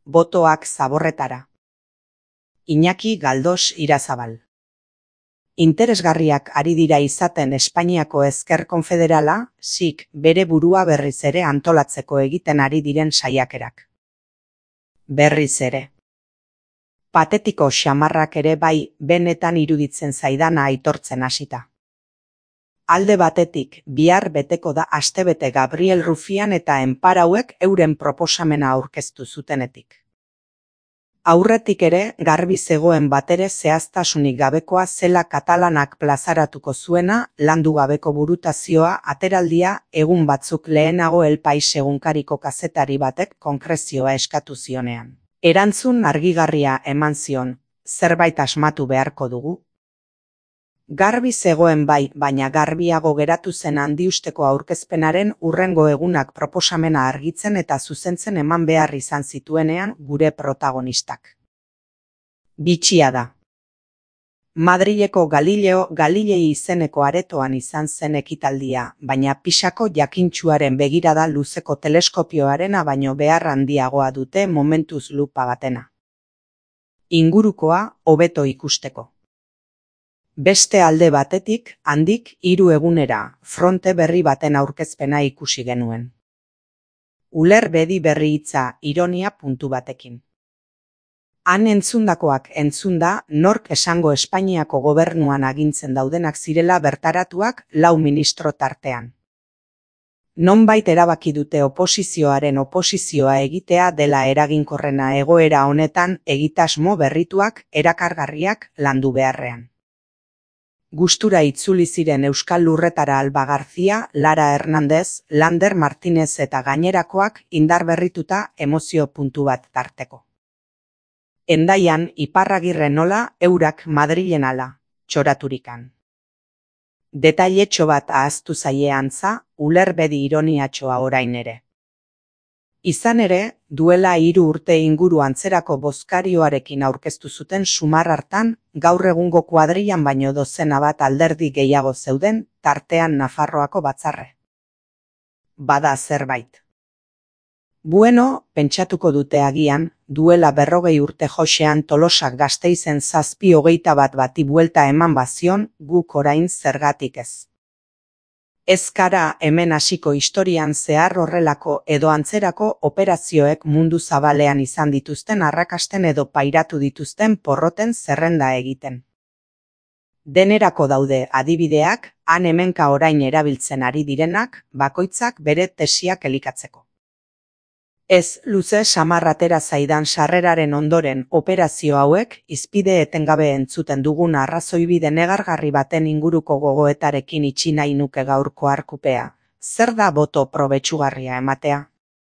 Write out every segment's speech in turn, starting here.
botoak Zaborretara. Iñaki Galdos Irazabal. Interesgarriak ari dira izaten Espainiako Ezker Konfederala, SIK, bere burua berriz ere antolatzeko egiten ari diren saiakerak. Berriz ere. Patetiko xamarrak ere bai, benetan iruditzen zaidana aitortzen hasita. Alde batetik, bihar beteko da astebete Gabriel Rufián eta enparauek euren proposamena aurkeztu zutenetik. Aurretik ere, garbi zegoen batere zehaztasunik gabekoa zela katalanak plazaratuko zuena, landu gabeko burutazioa, ateraldia, egun batzuk lehenago El Pais egunkariko kazetari batek konkrezioa eskatu zionean. Erantzun argigarria eman zion, zerbait asmatu beharko dugu. Garbi zegoen bai, baina garbiago geratu zen handiusteko aurkezpenaren hurrengo egunak proposamena argitzen eta zuzentzen eman behar izan zituenean gure protagonistak. Bitxia da. Madrileko Galileo Galilei izeneko aretoan izan zen ekitaldia, baina Pisako jakintsuaren begirada luzeko teleskopioarena baino behar handiagoa dute momentuz lupa batena. Ingurukoa hobeto ikusteko. Beste alde batetik, handik 3 egunera, fronte berri baten aurkezpena ikusi genuen. Uler bedi berri hitza, ironia puntu batekin. Han entzundakoak entzunda, nork esango Espainiako gobernuan agintzen daudenak zirela bertaratuak 4 ministro tartean. Nonbait erabaki dute oposizioaren oposizioa egitea dela eraginkorrena egoera honetan egitasmo berrituak, erakargarriak landu beharrean. Gustura itzuli ziren Euskal Lurretara Alba Garzia, Lara Hernández, Lander Martínez eta gainerakoak indar berrituta emozio puntu bat tarteko. Hendaian Iparragirre nola, eurak Madrilen ala, txoraturikan. Detailetxo bat ahaztu zaie antza, ulerbedi ironiatxoa orain ere. Izan ere, duela 3 urte inguru antzerako bozkarioarekin aurkeztu zuten sumar hartan, gaur egungo kuadrilan baino dozena bat alderdi gehiago zeuden, tartean Nafarroako batzarre. Bada zerbait. Bueno, pentsatuko dute agian, duela 40 urte Josean Tolosak Gasteizen 7-21 bati buelta eman bazion, guk orain zergatik ez. Ez gara hemen hasiko historian zehar horrelako edo antzerako operazioek mundu zabalean izan dituzten arrakasten edo pairatu dituzten porroten zerrenda egiten. Denerako daude adibideak, han hemenka orain erabiltzen ari direnak, bakoitzak bere tesiak elikatzeko. Ez luze samar atera zaidan sarreraren ondoren operazio hauek, izpide etengabe entzuten dugun arrazoibide negargarri baten inguruko gogoetarekin itxi nahi nuke gaurko arkupea. Zer da boto probetxugarria ematea?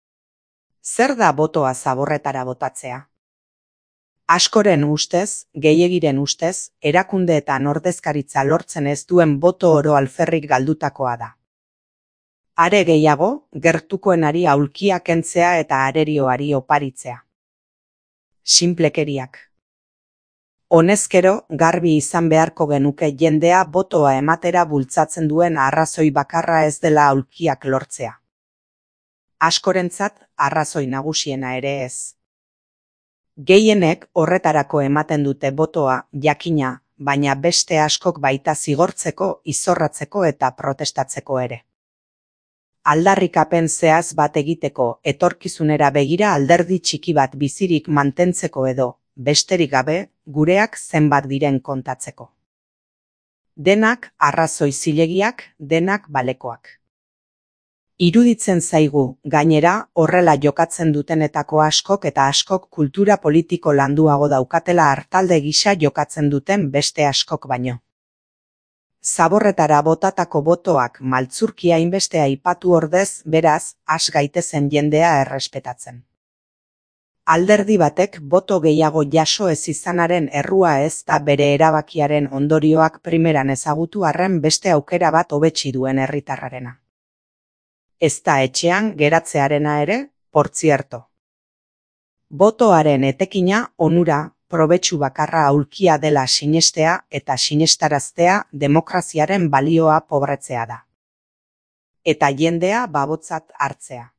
Zer da botoa Zaborretara botatzea? Askoren ustez, gehiegiren ustez, erakundeetan ordezkaritza lortzen ez duen boto oro alferrik galdutakoa da. Are gehiago, gertukoenari aulkia kentzea eta arerioari oparitzea. Sinplekeriak. Honezkero, garbi izan beharko genuke jendea botoa ematera bultzatzen duen arrazoi bakarra ez dela aulkiak lortzea. Askorentzat, arrazoi nagusiena ere ez. Gehienek horretarako ematen dute botoa, jakina, baina beste askok baita zigortzeko, izorratzeko eta protestatzeko ere. Aldarrikapen zehaz bat egiteko, etorkizunera begira alderdi txiki bat bizirik mantentzeko edo, besterik gabe, gureak zenbat diren kontatzeko. Denak arrazoi zilegiak, denak balekoak. Iruditzen zaigu, gainera, horrela jokatzen dutenetako askok eta askok kultura politiko landuago daukatela hartalde gisa jokatzen duten beste askok baino. Zaborretara botatako botoak maltzurkia hainbeste aipatu ordez, beraz, has gaitezen jendea errespetatzen. Alderdi batek boto gehiago jaso ez izanaren errua ez da bere erabakiaren ondorioak primeran ezagutu arren beste aukera bat hobetsi duen herritarrarena. Ez da etxean geratzearena ere, portzierto. Botoaren etekina onura, probetxu bakarra aulkia dela sinestea eta sinestaraztea demokraziaren balioa pobretzea da. Eta jendea babotzat hartzea.